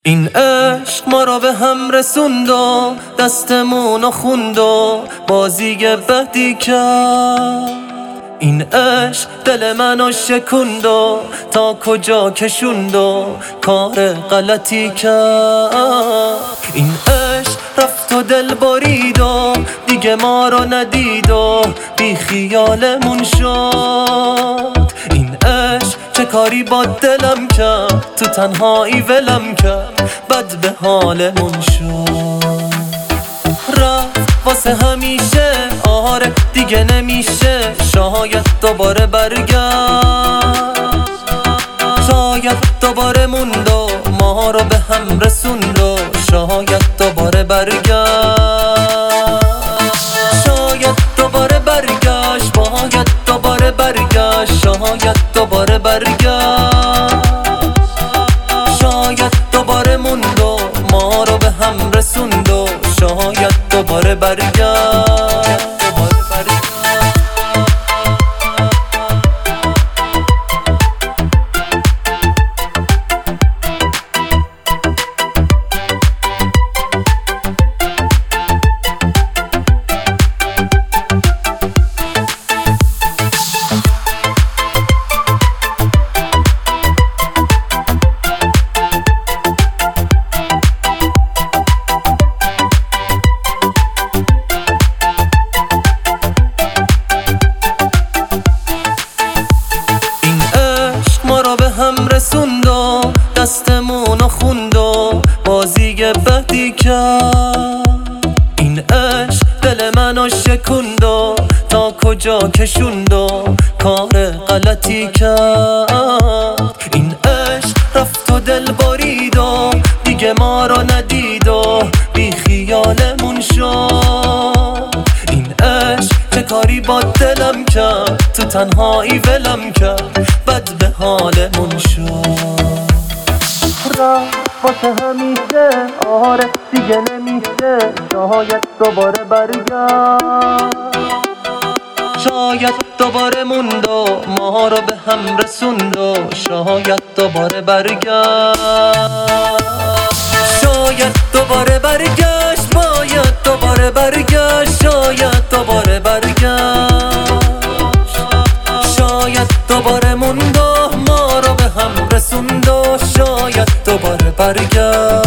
این عشق ما را به هم رسوند و دستمونو خوند و بازی بدی کرد. این عشق دل منو شکوند و تا کجا کشوند و کار غلطی کرد. این عشق رفت و دل برید و دیگه ما رو ندید و بی خیالمون شد. این عشق چه کاری با دلم کرد، تو تنهایی ولم کرد، بد به حالمون شد. رفت واسه همیشه، آره دیگه نمیشه، شاید دوباره برگرد. شاید دوباره موند و ما رو به هم رسوند و شاید دوباره برگرد. شاید دوباره برگشت، باید دوباره برگشت، شاید دوباره برگشت. شاید دوباره موند و ما رو به هم رسوند و شاید دوباره برگشت. رسوند و دستمونو خوند و بازی بدی کرد. این عشق دل منو شکوند و تا کجا کشوند و کار غلطی کرد. این عشق رفت و دل برید و دیگه ما رو ندید و بی خیالمون شد. این عشق چه کاری با دلم کرد، تو تنهایی ولم کرد، بد به حالمون شد. رفت واسه همیشه، آره دیگه نمیشه، شاید دوباره برگرد. شاید دوباره موند و ما رو به هم رسوند و شاید دوباره برگرد. شاید دوباره برگشت، باید دوباره برگشت، شاید دوباره برگشت. شاید دوباره موند و ما رو به هم رسوند و شاید دوباره برگشت.